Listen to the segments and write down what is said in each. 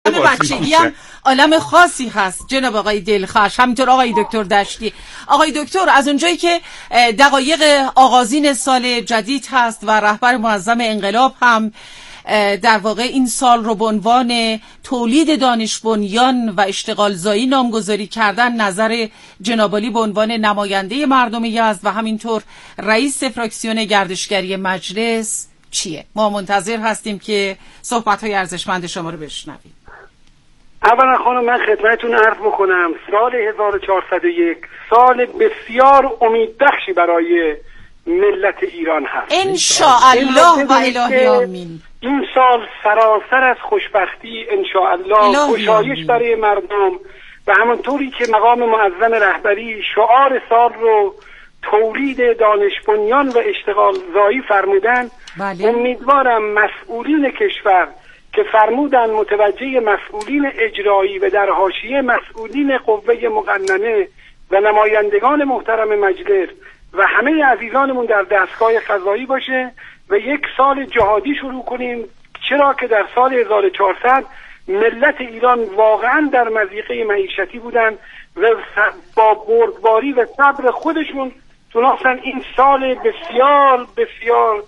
بچگی هم عالم خاصی هست جناب آقای دلخوش، همینطور آقای دکتر دشتی. آقای دکتر، از اونجایی که دقایق آغازین سال جدید هست و رهبر معظم انقلاب هم در واقع این سال رو به عنوان تولید دانش بنیان و اشتغال زایی نامگذاری کردن، نظر جناب عالی به عنوان نماینده مردم یزد و همینطور رئیس فراکسیون گردشگری مجلس چیه؟ ما منتظر هستیم که صحبت‌های ارزشمند شما رو بشنویم. اولا خانم، من خدمتتون عرض بکنم سال 1401 سال بسیار امیدبخشی برای ملت ایران هست. انشاءالله و الهی آمین. این سال سراسر از خوشبختی انشاءالله، خوشایش برای مردم و همونطوری که مقام معظم رهبری شعار سال رو تولید دانش بنیان و اشتغال زایی فرمودن. بله. امیدوارم مسئولین کشور که فرمودن متوجه مسئولین اجرایی و در حاشیه مسئولین قوه مقننه و نمایندگان محترم مجلس و همه عزیزانمون در دستگاه قضایی باشه و یک سال جهادی شروع کنیم، چرا که در سال 1400 ملت ایران واقعا در مضیقه معیشتی بودن و با بردباری و صبر خودشون تونستن این سال بسیار بسیار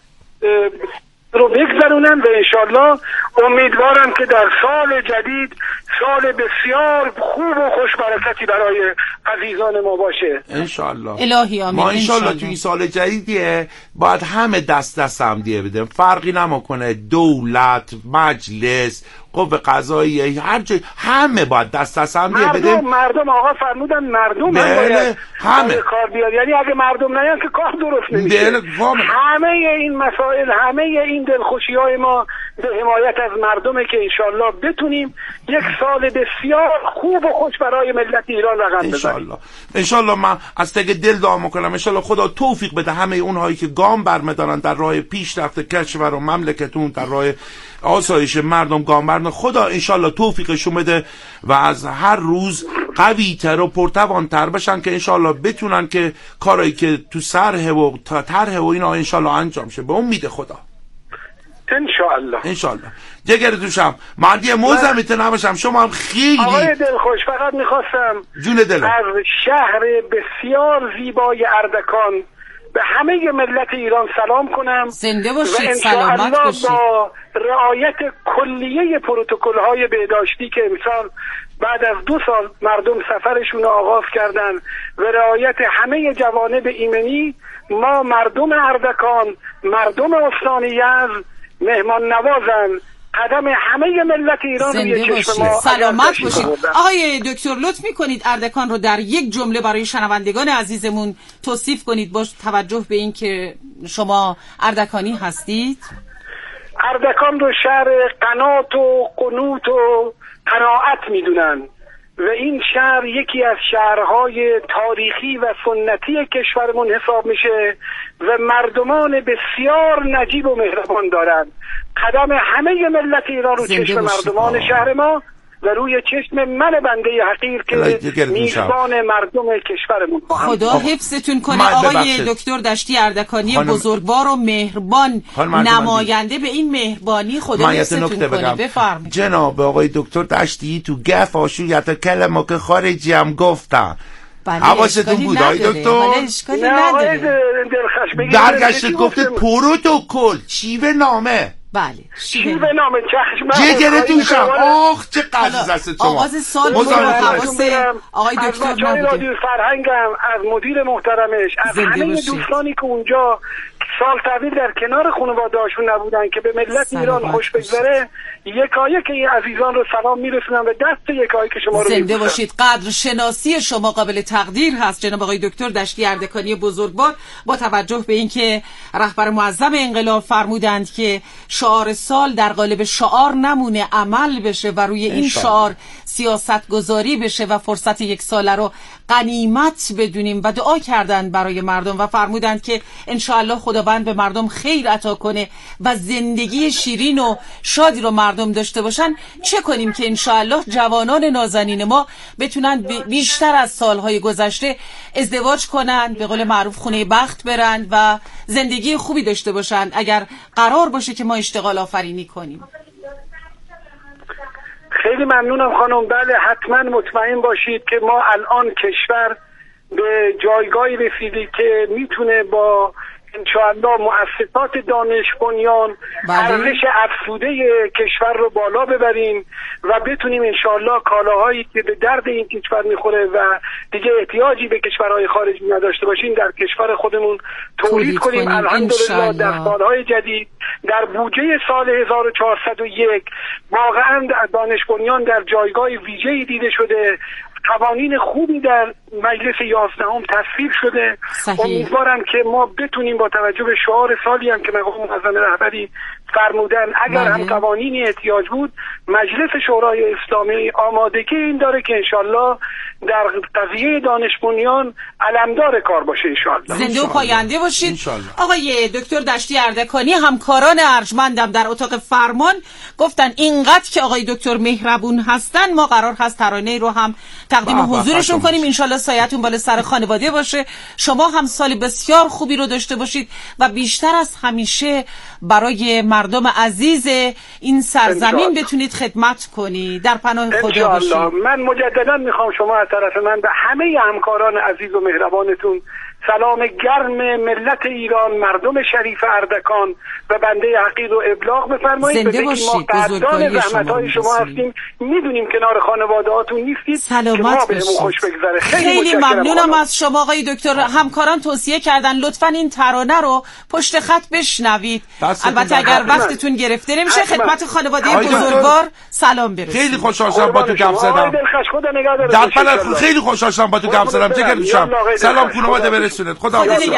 رو بگذرونن و انشالله امیدوارم که در سال جدید سال بسیار خوب و خوشبرکتی برای عزیزان ما باشه انشالله. الهی آمین. ما انشالله تو این سال جدیدیه باید همه دست هم دیگه بدیم، فرقی نمیکنه دولت، مجلس، قوه قضاییه، هر جای همه باید دست هم دیگه بدیم. مردم آقا فرمودن مردم باید همه کار بیاد، یعنی اگه مردم نیان که کار درست نمیشه. همه این مسائل، همه این دلخوشی های ما به حمایت از مردمه که انشالله بتونیم یک سال بسیار خوب و خوش برای ملت ایران رقم بزنیم. انشالله من از ته دل دعا میکنم انشالله خدا توفیق بده همه اونهایی که گام برمیدارن در راه پیشرفت کشور و مملکتون، در راه آسایش مردم گام برمیدارن. خدا انشالله توفیقشون بده و از هر روز قوی تر و پرتوانتر بشن که انشالله بتونن که کارایی که تو سرح و طرح و اینا انشالله انجام شه به امید خدا. انشالله جگر دوشم من یه موزم نباشم. شما هم خیلی آقای دلخوش، فقط میخواستم جون دلم از شهر بسیار زیبای اردکان به همه ملت ایران سلام کنم. زنده باشید، سلامت باشید. با رعایت کلیه پروتکل‌های بهداشتی که امسال بعد از 2 سال مردم سفرشون رو آغاز کردن و رعایت همه جوانب ایمنی، ما مردم اردکان، مردم استان یزد مهمان نوازن، قدم همه ملت ایران روی چشم ما. سلامت باشید. آقای دکتر لطف میکنید اردکان رو در یک جمله برای شنوندگان عزیزمون توصیف کنید با توجه به این که شما اردکانی هستید؟ اردکان رو شهر قنات و قنوت و قناعت میدونن و این شهر یکی از شهرهای تاریخی و سنتی کشورمون حساب میشه و مردمان بسیار نجیب و مهربان دارند. قدم همه ملت ایران رو چشم مردمان شهر ما و روی چشم من بنده حقیر که میزبان مردم کشورمون. خدا حفظتون کنه آقای دکتر دشتی اردکانی بزرگوار و مهربان، نماینده به این مهربانی. خدا حفظتون کنه. بفرمایید. جناب آقای دکتر دشتی تو گف آشویت کلمه که خارجی هم گفتن. حواستون بود آقای دکتر؟ اشکالی نداره. درگشت گفته پروتکل شیوه نامه. بله شیوه نامه چشم جگرتون شم. آخ چه قضیز است شما. آغاز سال آقای دکتر رادیو فرهنگم، از مدیر محترمش، از همه دوستانی که اونجا سال طویل در کنار خانواده‌هاشون نبودن که به ملت ایران خوش بگذره، یکایک این عزیزان رو سلام میرسونم و دست یکایک شما رو زنده باشید. قدر شناسی شما قابل تقدیر هست جناب آقای دکتر دشتی اردکانی بزرگوار، با توجه به اینکه رهبر معظم انقلاب فرمودند که شعار سال در قالب شعار نمونه، عمل بشه و روی این شعار سیاست گذاری بشه و فرصت یک ساله رو غنیمت بدونیم و دعا کردند برای مردم و فرمودند که انشاءالله خداوند به مردم خیر عطا کنه و زندگی شیرین و شادی رو مردم داشته باشن. چه کنیم که انشاءالله جوانان نازنین ما بتونن بیشتر از سالهای گذشته ازدواج کنن، به قول معروف خونه بخت برن و زندگی خوبی داشته باشن اگر قرار باشه که ما اشتغال آفرینی کنیم. خیلی ممنونم خانم. بله حتما مطمئن باشید که ما الان کشور به جایگاهی رسیدی که میتونه با انشاءالله مؤسسات دانش بنیان ارزش افزوده کشور رو بالا ببریم و بتونیم انشاءالله کالاهایی که به درد این کشور میخوره و دیگه احتیاجی به کشورهای خارجی نداشته باشیم در کشور خودمون تولید کنیم. الحمدلله در سالهای جدید در بودجه سال 1401 واقعا دانش بنیان در جایگاه ویژه‌ای دیده شده. قوانین خوبی در مجلس 11 تصویب شده. امیدوارم که ما بتونیم با توجه به شعار سالی هم که مقام معظم رهبری فرمودن اگر هم قوانینی احتیاج بود مجلس شورای اسلامی آمادگی این داره که انشالله در قضیه دانش بنیان علمدار کار باشه انشالله. زنده و پاینده باشید. آقای دکتر دشتی اردکانی همکاران ارجمندم در اتاق فرمان گفتن اینقدر که آقای دکتر مهربون هستن ما قرار هست ترانه رو هم تقدیم حضورشون کنیم. انشالله سایتون بالا سر خانواده باشه. شما هم سال بسیار خوبی رو داشته باشید و بیشتر از همیشه برای مردم عزیز این سرزمین بتونید خدمت کنید. در پناه خدا باشید. من مجددا میخوام شما از طرف من به همه همکاران عزیز و مهربانتون سلام گرم ملت ایران، مردم شریف اردکان و بنده حقیر رو ابلاغ بفرمایید. زنده باشید. بزرگواری زحمت‌های شما هستیم. میدونیم کنار خانواده‌هاتون نیستید. سلامت باشید. خیلی ممنونم از شما آقای دکتر. همکاران توصیه کردن لطفاً این ترانه رو پشت خط بشنوید. البته اگر وقتتون گرفته نمیشه خدمت خانواده بزرگوار سلام برسونید. خیلی خوشحال شدم با تو گپ زدم. در پناه خیلی خوشحال شدم با تو گپ زدم. چه دوستم. سلام خانواده برسونید. خدا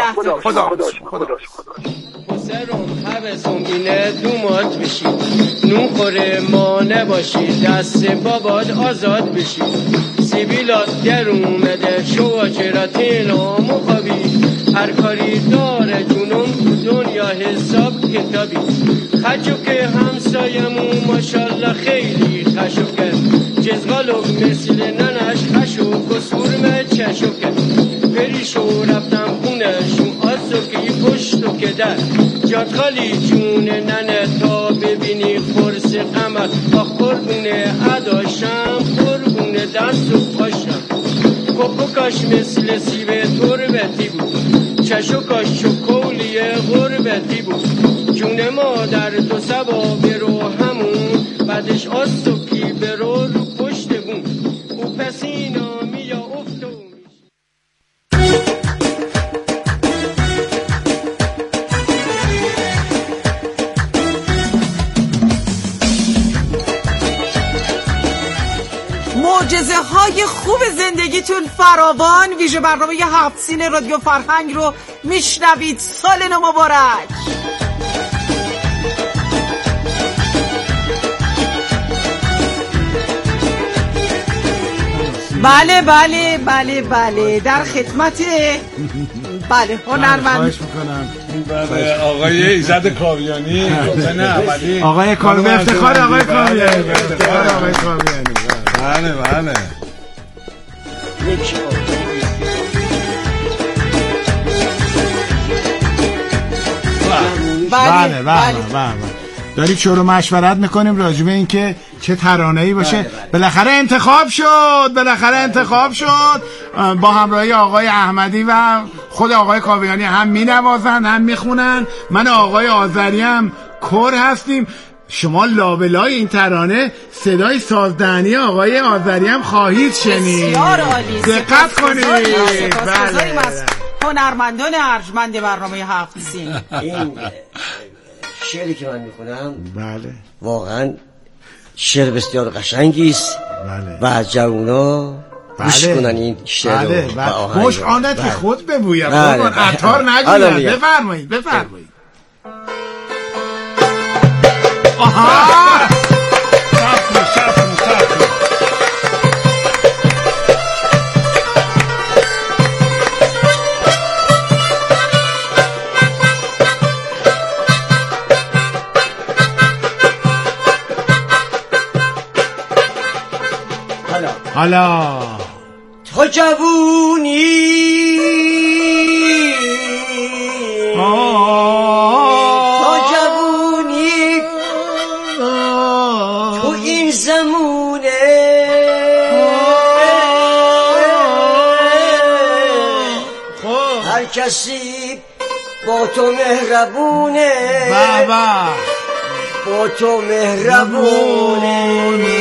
سرم حبسم اینه دومات بشی نون خوره ما نباشی دست بابات آزاد بشی سیبیلات در اومده شو چراتین و مخابی هر کاری داره جونم تو دنیا حساب کتابی خجو که همسایمون ماشالله خیلی خشو کرد جزغالوک مثل ننش خشو کسورمه چشو کرد پریشو رفتم خونشون آسو که ای پشتو که در جات خالی جون ننه تا ببینی خورس قمر آخ قربونه عداشم قربونه دست و پاشم کپو کاش مثل سیب تربتی بود چشو کاش چکولی غربتی بود جون مادر تو سبا برو همون بعدش آسو کی برو رو پشت بون او پسینا میا افتو معجزه های خوب زندگیتون فراوان. ویژه برنامه 7 سین رادیو فرهنگ رو میشنوید. سال نو مبارک. بله بله بله بله در خدمت بله هنرمند خواهش میکنم. بله آقای ایزد کاویانی آقای کاویانی افتخار آقای کاویانی افتخار آقای کاویانی. بله بله بله بله دارید شروع مشورت میکنیم راجع به این که چه ترانه‌ای باشه. بالاخره انتخاب شد با همراهی آقای احمدی و خود آقای کاویانی هم مینوازن هم میخونن. من آقای آذری هم کور هستیم. شما لابلای این ترانه صدای سازدهنی آقای آذری هم خواهید شنید. بسیار عالی. دقت کنید. بله. هنرمندان ارجمند برنامه 7 سین. این شعری که من میخونم بله واقعا شعر بسیار قشنگی است. بله. و جوونا گوش کنن این شعر رو. خوش آنت که خود ببویم. عطار نگویم. بفرمایید. آها حالا تو جوونی تو این زمونه کسی با تو مهربونه، بابا با تو مهربونه.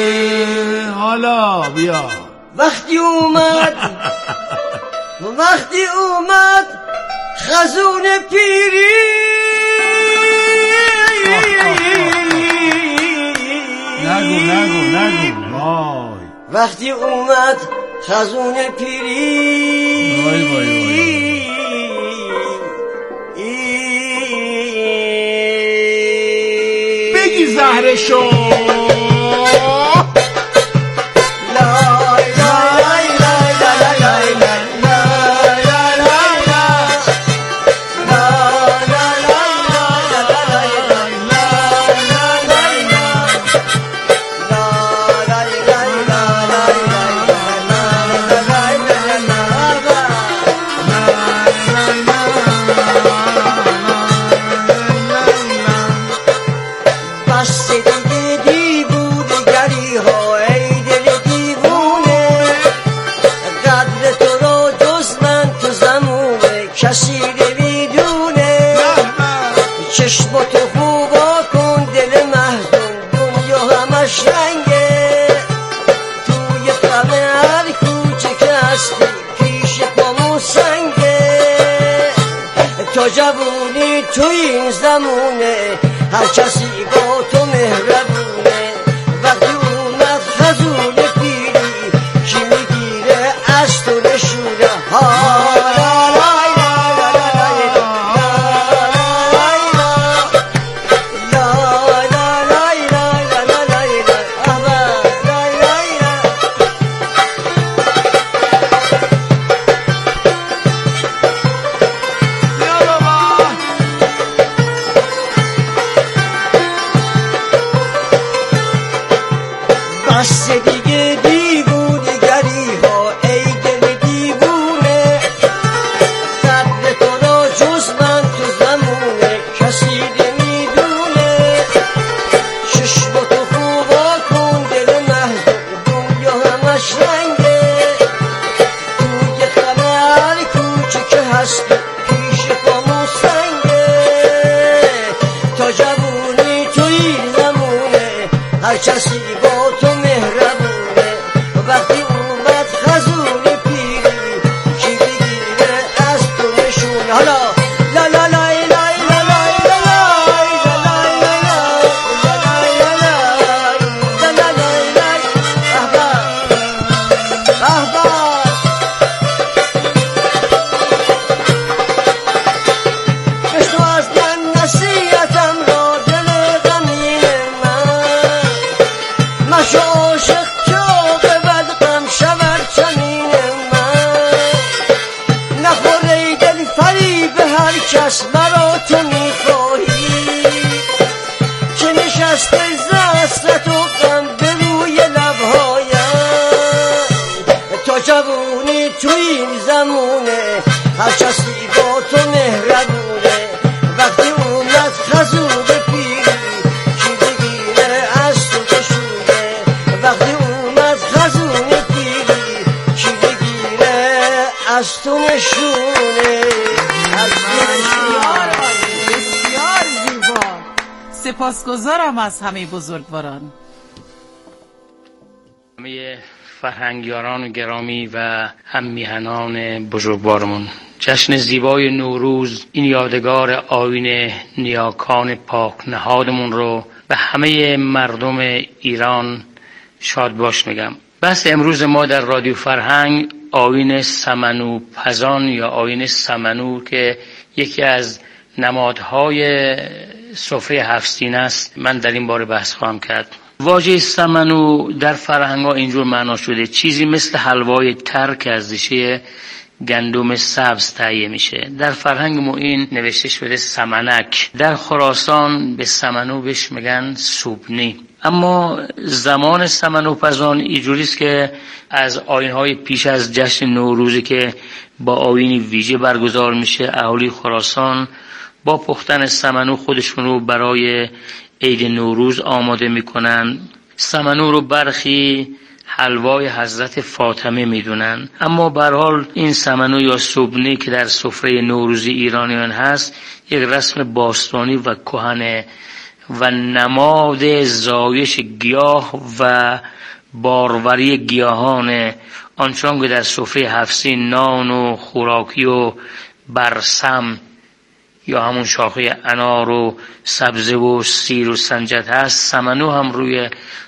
حالا بیا وقتی اومد خزون پیری، نگو وای. وقتی اومد خزون پیری، وای. بگی زهرشو. چشم تو خوبا کن دل محزون، دنیا همش رنگه. توی غم هر کوچه که هستی پیش پامون سنگه. تا جوونی تو این زمونه هر کسی با تو مهربونه. وقتی اومد خزون پیری کی میگیره از تو نشونه. بس دیگه دیوونگری ها ای دل دیوونه. قدر تو را جز من تو زمونه کسی نمیدونه. چشم تو خوبا کن دل محزون، دنیا همش رنگه. توی غم هر کوچه که هستی پیش پامون سنگه. تا جوونی تو این زمونه هر کسی با تو مهربونه. وقتی اومد خزون پیری کی بگیره از تو نشونه. حالا لا لا لا کس مرا تو میخواهی که نشسته زست و غم به روی لبهایم. تا جوونی تو این زمونه هر کسی با تو مهربونه. وقتی اومد خزون پیری کی بگیره از تو بشونه. وقتی اومد خزون پیری کی بگیره از تو نشونه. بسیار زیبا. سپاسگزارم از همه بزرگواران، همه فرهنگیاران گرامی و هم میهنان بزرگوارمون. جشن زیبای نوروز این یادگار آیین نیاکان پاک نهادمون رو به همه مردم ایران شاد باش میگم. بحث امروز ما در رادیو فرهنگ آیین سمنوپزان یا آیین سمنو که یکی از نمادهای سفره هفت‌سین است، من در این باره بحث خواهم کرد. واژه سمنو در فرهنگ‌ها اینجور معنا شده چیزی مثل حلوای تر که از ریشه گندم سبز تهیه میشه. در فرهنگ ما این نوشته شده سمنک. در خراسان به سمنو بهش میگن سوبنی. اما زمان سمنوپزان اینجوری است که از آیین‌های پیش از جشن نوروزی که با آیین ویژه برگزار میشه، اهالی خراسان با پختن سمنو خودشون رو برای عید نوروز آماده میکنن. سمنو رو برخی حلوای حضرت فاطمه میدونن. اما به هر حال این سمنو یا سوبنی که در سفره نوروزی ایرانیان هست یک رسم باستانی و کهنه و نماد زایش گیاه و باروری گیاهان، آنچنان که در سفره هفسین نان و خوراکی و برسم یا همون شاخه انار و سبزه و سیر و سنجد هست، سمنو هم روی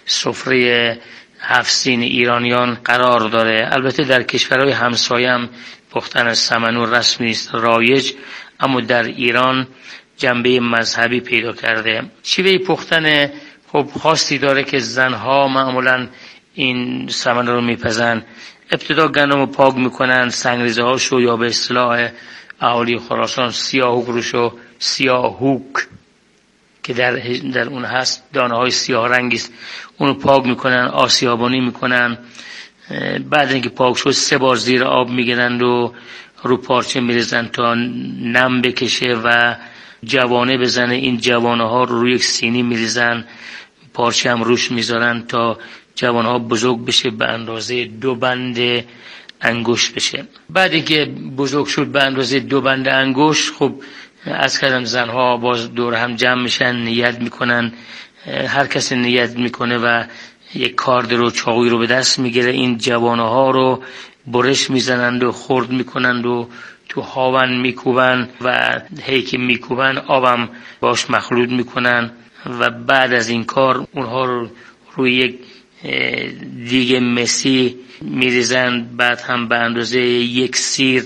سفره هفسین ایرانیان قرار داره. البته در کشورهای همسایه هم پختن سمنو رسمی است، رایج، اما در ایران جنبه مذهبی پیدا کرده. شیوه پختن خب خاصی داره که زنها معمولا این سمنو رو میپزن. ابتدا گندم رو پاک میکنن، سنگریزه هاشو یا به اصطلاح اهالی خراسان سیاهوک روشو، سیاهوک که در اون هست دانه های سیاه رنگیست، اونو پاک میکنن، آسیابانی میکنن. بعد اینکه پاک شد 3 بار زیر آب میگیرند و رو پارچه میریزن تا نم بکشه و جوانه بزنه. این جوانه ها رو روی یک سینی میریزن، پارچه هم روش میذارن تا جوانه ها بزرگ بشه، به اندازه 2 بند انگشت بشه. بعد اینکه بزرگ شد به اندازه 2 بند انگشت، خب از کردم زنها باز دور هم جمع میشن، نیت میکنن. هر کسی نیت میکنه و یک کارد رو، چاقوی رو به دست میگیره، این جوانه ها رو برش میزنند و خرد میکنند و تو هاون میکوبن و هی که میکوبن آبم باش مخلوط میکنن و بعد از این کار اونها رو روی یک دیگه مسی میریزن. بعد هم به اندازه 1 سیر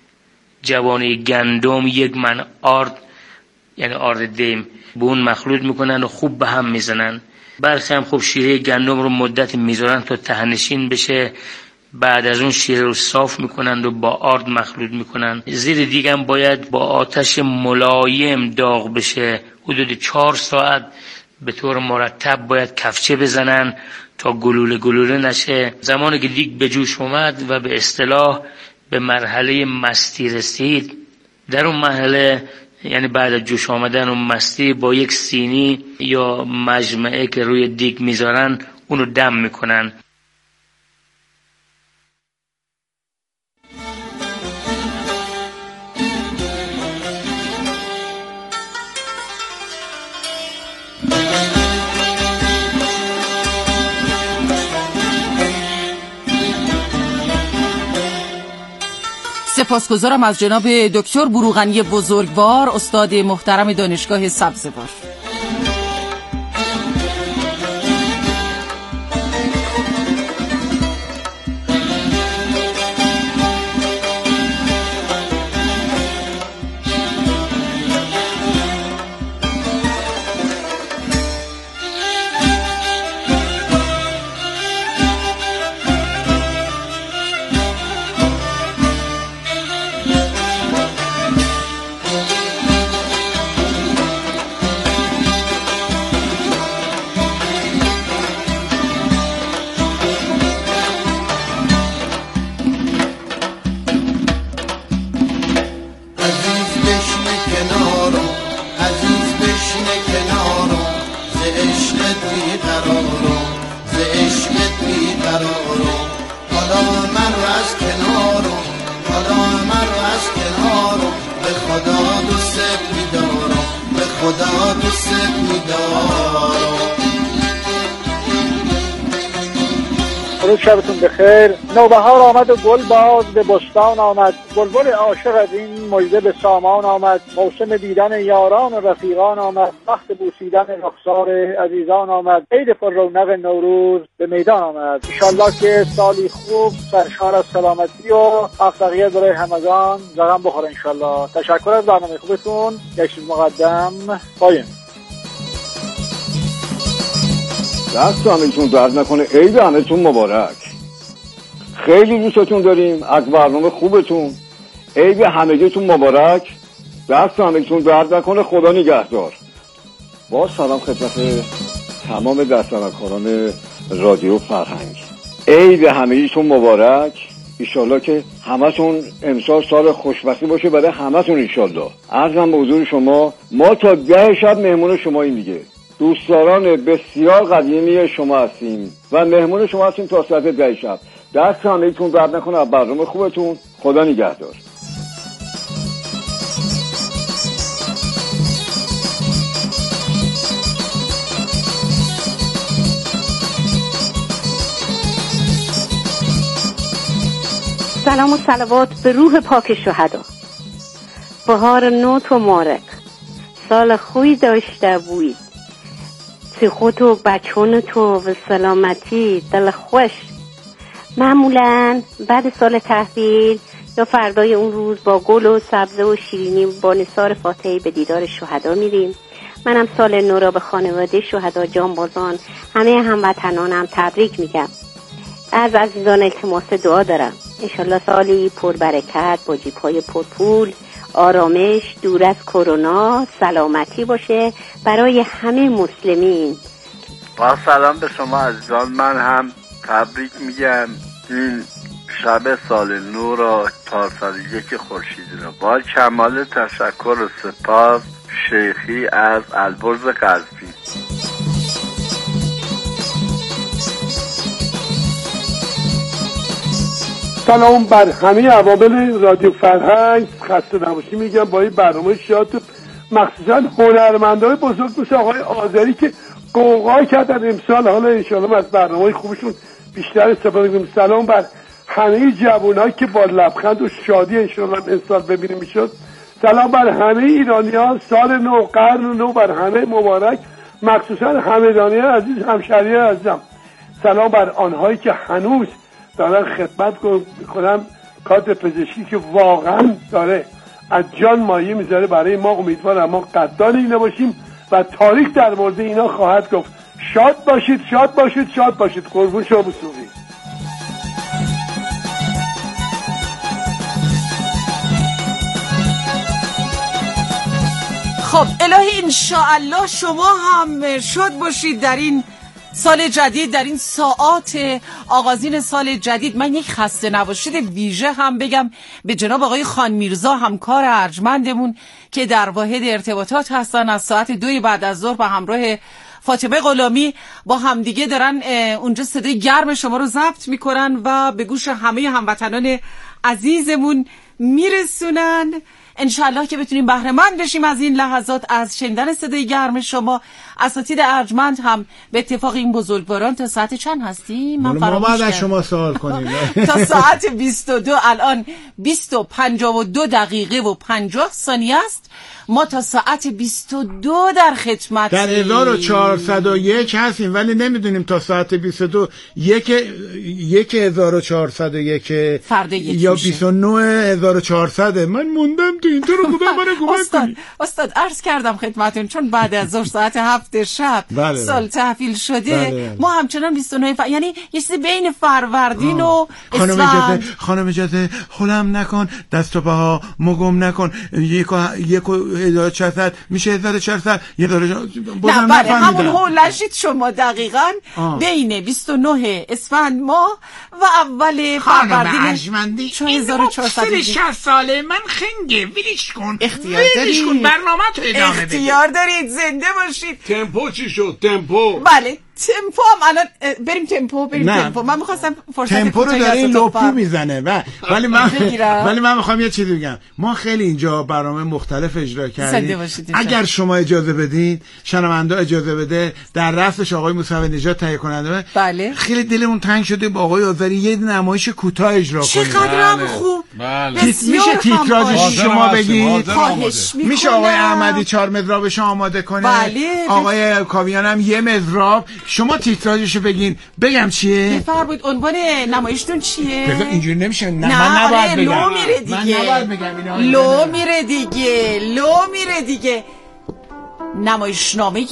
جوانه گندم، 1 من آرد یعنی آرد دیم بون مخلوط میکنن و خوب به هم میزنن. برخی هم خب شیره گندم رو مدت میذارن تا تهنشین بشه، بعد از اون شیره رو صاف میکنن و با آرد مخلوط میکنن. زیر دیگه هم باید با آتش ملایم داغ بشه، حدود 4 ساعت به طور مرتب باید کفچه بزنن تا گلوله نشه. زمانی که دیگ به جوش اومد و به اصطلاح به مرحله مستی رسید، در اون مرحله یعنی بعد از جوش آمدن اون مستی، با یک سینی یا مجمعه که روی دیگ میذارن اونو دم میکنن. سپاسگزارم از جناب دکتر بروغنی بزرگوار، استاد محترم دانشگاه سبزوار. شبتون بخیر. نوبهار آمد و گل باز به بستان آمد، بلبل عاشق از این مژده به سامان آمد. موسم دیدن یاران و رفیقان آمد، وقت بوسیدن رخسار عزیزان آمد. عید پر رونق نوروز به میدان آمد. انشالله که سالی خوب سرشار از سلامتی و موفقیت برای همگان رقم بخوره انشالله. تشکر از برنامه خوبتون. یک چیز مقدم پایین. دست همه‌تون درد نکنه. عید همه‌تون مبارک. خیلی دوستتون داریم. از برنامه خوبتون. عید همگیتون مبارک. دست همه‌تون درد نکنه. خدا نگهدار. با سلام خدمت تمام دستندرکاران رادیو فرهنگ. عید همگیتون مبارک. ایشالله که همتون امسال سال خوشبختی باشه برای همتون ایشالله. عرضم به حضور شما ما تا 10 شب مهمون شما این دیگه. دوستداران بسیار قدیمی شما هستیم و مهمون شما هستیم تا ساعت 10 شب. دست همه‌تون درد نکنه از برنامه خوبتون. خدا نگهدار. سلام و صلوات به روح پاک شهدا. بهار نو تو مبارک، سال خوی داشته بوید، خود و بچون تو و سلامتی دل خوش. معمولا بعد سال تحویل یا فردای اون روز با گل و سبزه و شیرینی با نثار فاتحه به دیدار شهدا میریم. منم سال نو را به خانواده شهدا جانبازان همه هموطنانم تبریک میگم. از عزیزان التماس دعا دارم انشالله سالی پربرکت با جیب‌های پرپول، آرامش، دور از کرونا، سلامتی باشه برای همه مسلمین. با سلام به شما عزیزان، من هم تبریک میگم این شب سال نو را 401 خورشیدی را. با کمال تشکر و سپاس، شیخی از البرز قزوین. سلام بر همه عوامل رادیو فرهنگ، خسته نباشی میگم با این برنامه شاد، مخصوصا هنرمندای بزرگ مثل آقای آذری که قوقا کردن امسال. حالا انشالله از برنامه خوبشون بیشتر استفاده کنیم. سلام بر همه جوانایی که با لبخند و شادی انشالله امسال ببینیم میشد. سلام بر همه ایرانیان، سال نو، قرن نو بر همه مبارک، مخصوصا همدانیان عزیز، همشهریان عزیزم. سلام بر آنهایی که هنوز دارن خدمت میکنم، کادر پزشکی که واقعا داره از جان مایه میذاره برای ما. امیدوارم ما قدردان اینا باشیم و تاریخ در مورد اینا خواهد گفت. شاد باشید، شاد باشید، شاد باشید. قربون شما بسوزید. خب الهی انشاءالله شما هم شاد باشید در این سال جدید، در این ساعات آغازین سال جدید. من یک خسته نباشید ویژه هم بگم به جناب آقای خان میرزا، همکار ارجمندمون که در واحد ارتباطات هستن، از ساعت 2 بعد از ظهر به همراه فاطمه غلامی با همدیگه دارن اونجا صدای گرم شما رو ضبط میکنن و به گوش همه هموطنان عزیزمون میرسونن. انشالله که بتونیم بهره مند بشیم از این لحظات، از شنیدن صدای گرم شما. اساتید ارجمند هم به اتفاق این بزرگواران تا ساعت چند هستیم؟ من ما بعد از شما سوال کنیم. تا ساعت 22 الان 20:52 دقیقه و 50 ثانیه است. ما تا ساعت 22 در خدمت در 1401 هستیم، ولی نمیدونیم تا ساعت 22 1401 یا 29400. من موندم تو این تو رو خدا من کمک کنید. استاد عرض کردم خدمتون چون بعد از ظهر ساعت 7 شب سال تحویل شده. ما همچنان 29 یعنی یه چیزی بین فروردین و اسفند. خانم اجازه خلم نکن، دست و پاها مگم نکن. 1400 میشه 1400 یه داره نه بله همون هولشید شما دقیقاً بین 29 اسفند ماه و اول فروردین. ارجمندی چون 1400 60 ساله من خنگه ویلیش کن، اختیار دارید برنامه تو ادامه بده. اختیار دارید، زنده باشید. تمپو چی شد؟ تمپو بله تمپو هم الان بریم تمپو. تمپو من می‌خواستم فرصت تمپو رو داره لپو میزنه ولی من می‌خوام یه چیزی بگم. ما خیلی اینجا برنامه مختلف اجرا کردیم. اگر شما اجازه بدید، شنونده اجازه بده، در رأسش آقای موسی نژاد تهیه کننده، بله خیلی دلمون تنگ شده با آقای آذری یه نمایش کوتاه اجرا کنیم. چقدر هم خوب. میشه تیتراژش شما بگید؟ میشه آقای احمدی 4 مضرابش آماده کنه؟ بله. آقای کاویان هم 1 مضراب. شما تیتراژشو بگین. بگم چیه؟ بفرمایید عنوان نمایشتون چیه؟ بگم اینجوری نمیشه. من نباید بگم. لو میره دیگه. من نباید بگم اینا. لو میره دیگه. نمایشنامه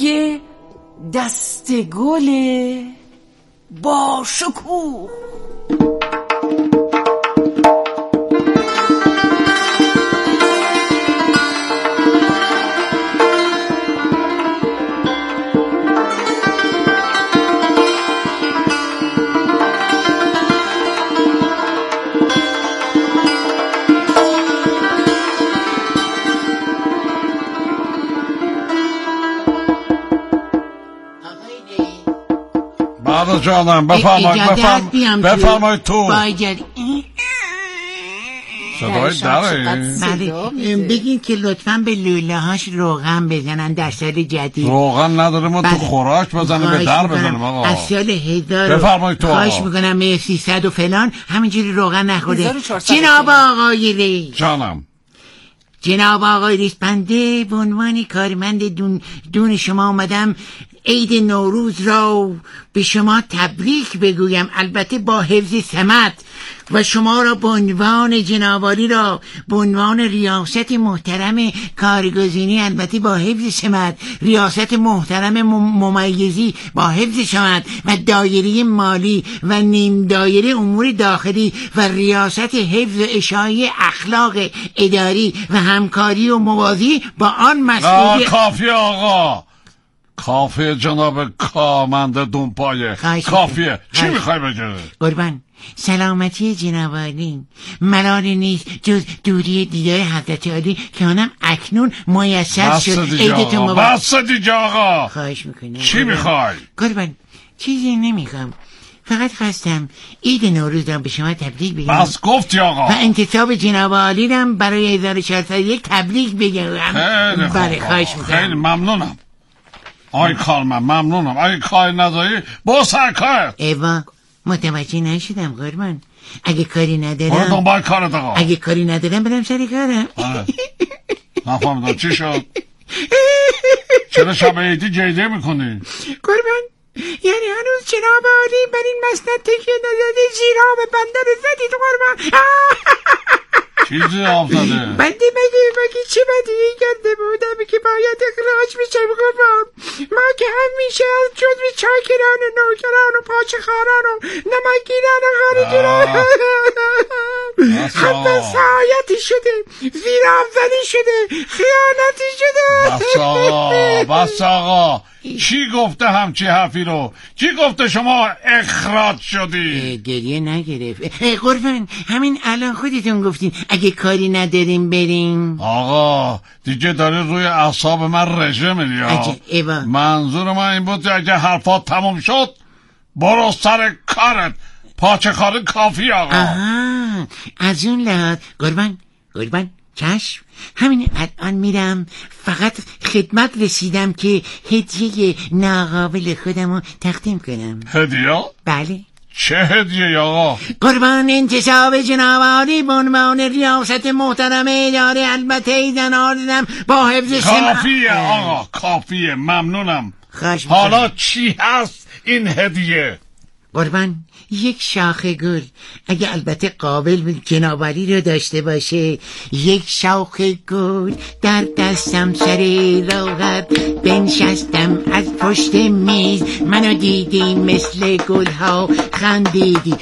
دستگل با شکوه. بله جانم بفرمایید تو صدای داره. بله بگین که لطفا به لوله هاش روغن بزنن در سال جدید. روغن نداره ما تو خوراک بزنیم به در بزنیم آقا. از سال 1000 بفرمایید تو خواهش میکنم 300 و فلان همینجوری روغن نخوره. جناب آقای رئیس جانم، جناب آقای رئیس، بنده به عنوان کارمند دون شما آمدم عید نوروز را به شما تبریک بگویم، البته با حفظ سمت، و شما را به عنوان جنابعالی را به عنوان ریاست محترم کارگزینی، البته با حفظ سمت، ریاست محترم ممیزی با حفظ سمت و دایره مالی و نیم دایره امور داخلی و ریاست حفظ اشاعه اخلاق اداری و همکاری و موازی با آن مسئولیت. کافیه آقا، کافیه جناب کارمند دونپایه، کافیه. چی میخوای بگه؟ قربان سلامتی جناب عالی، ملالی نیست جز دوری دیدار حضرت عالی که آنم اکنون میسر شد. عیدتون مبارک. بس دیگه آقا، خواهش میکنم. چی میخوای؟ قربان چیزی نمیخوام، فقط خواستم عید نوروز را به شما تبریک بگم. بس گفتی آقا. و انتصاب جناب عالی را برای 1401 تبریک بگم. بله خواهش میکنم. خیلی ممنونم آی کارمند، ممنونم. اگه کار نداری با سرکار. ایوا متوجه نشدم قربان. اگه کاری ندارم برو دنبال کارت آقا. اگه کاری ندارم برم سر کارم. نفهمیدم چی شد؟ چرا شب عیدی جیده میکنی؟ قربان یعنی هنوز جناب عالی بر این مسند تکیه نداده زیرا به بنده رو زدید قربان. چیزی افتاده؟ بنده مگه چه بدیهی کرده بودم که باید اخراج بشم قربان؟ ما که همیشه از جزو چاکران و نوکران و پاچخاران و نمکگیران و خارجران حتی سعایتی شده، زیر افزنی شده، خیانتی شده. بس آقا چی گفته همچی حرفی رو؟ چی گفته شما اخراج شدی؟ گریه نگرفت قربان، همین الان خودتون گفتین اگه کاری نداریم بریم. آقا دیگه داره روی اعصاب من رژه میری. منظور من این بود اگه حرفات تموم شد برو سر کارت. پاچه کار کافی آقا. آها از اون لحاظ قربان چشم، همین الان میرم. فقط خدمت رسیدم که هدیه ناقابل خودمو تقدیم کنم. هدیه؟ بله. چه هدیه آقا؟ قربان انتصاب جناب عالی به عنوان ریاست محترم اداره، البته ایدن آردم با حفظ کافیه آقا کافیه، ممنونم. حالا چی هست این هدیه؟ قربان یک شاخه گل، اگه البته قابل به جنابعالی رو داشته باشه. یک شاخه گل در دستم سر راحت بنشستم از پشت میز، منو دیدی مثل گل ها خندیدی.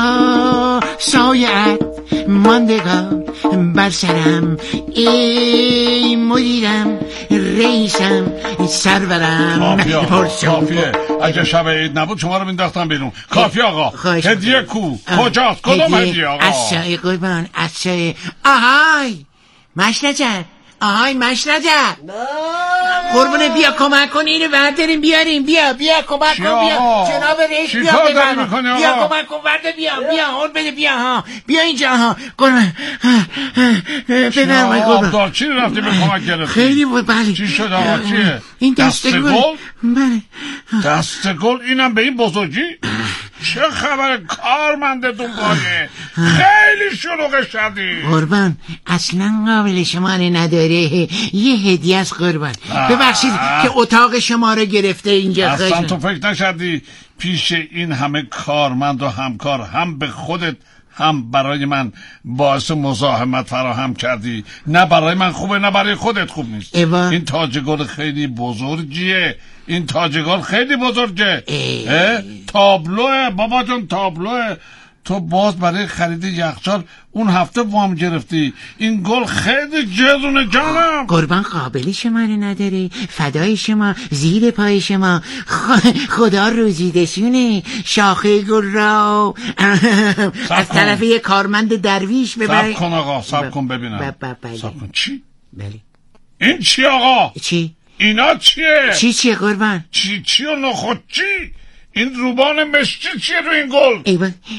سایت ماندگار بر سرم، ای مدیرم رئیسم سرورم. کافیه اگه شب عید نبود شما رو مینداختم بیرون. کافی آقا. هدیه کو؟ کجاست؟ کدوم هدیه آقا؟ اصای قربان اصای. آهای مشنجر، آهای مشنجر قربونه بیا کمک کن اینو برداریم بیاریم. بیا کمک کن. بیا جناب رئیس بیا بیا کمک کن برده. بیا هول بده. بیا اینجا. قربان بفرمایید قربان. چی رفتی به کمک گرفتی؟ خیلی بود. بله چی شد آقا؟ چیه؟ این دستگل. بله دستگل اینم به این بزرگی؟ چه خبر کارمندتون باشه؟ خیلی شلوغ شدی. قربان اصلا قابل شماره نداره، یه هدیه است قربان. ببخشید که اتاق شما رو گرفته اینجا. اصلا تو فکر نشدی پیش این همه کارمند و همکار هم به خودت هم برای من باعث مزاحمت فراهم کردی؟ نه برای من خوبه نه برای خودت خوب نیست. این تاجگل خیلی بزرگیه. این تاجگل خیلی بزرگه. تابلوه بابا جون، تابلوه. تو باز برای خرید یخچال اون هفته وام گرفتی. این گل خیلی گرونه جانم. قربان قابل شماره نداره، فدای شما، زیر پای شما. خدا روزیدشونه. شاخه گل را از طرف یه کارمند درویش ببرید. سب کن آقا، سب کن ببینم. سب کن. چی؟ بله. این چی آقا؟ چی؟ اینا چیه؟ چیه قربان؟ چی و نخود چی؟ این روبان مشکی چیه رو این گل؟ ایوان